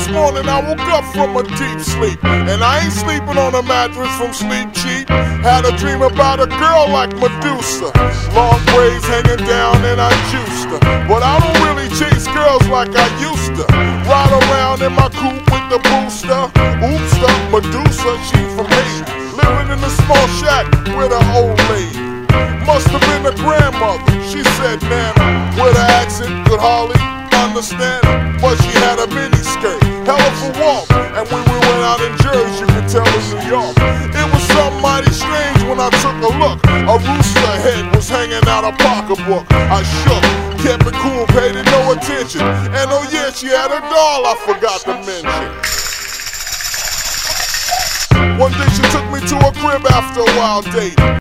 This morning I woke up from a deep sleep, and I ain't sleeping on a mattress from Sleep Cheap. Had a dream about a girl like Medusa, long braids hanging down and I juiced her. But I don't really chase girls like I used to. Ride around in my coupe with the booster. Oops, Medusa, she from Haiti, living in a small shack with her old lady. Must have been a grandmother, she said Nana, with an accent could hardly understand her. But she had a mini skirt, hell of a walk, and when we went out in Jersey, you could tell in New York. It was something mighty strange when I took a look. A rooster head was hanging out a pocketbook. I shook, kept it cool, paid it no attention. And oh yeah, she had a doll I forgot to mention. One day she took me to a crib after a wild date.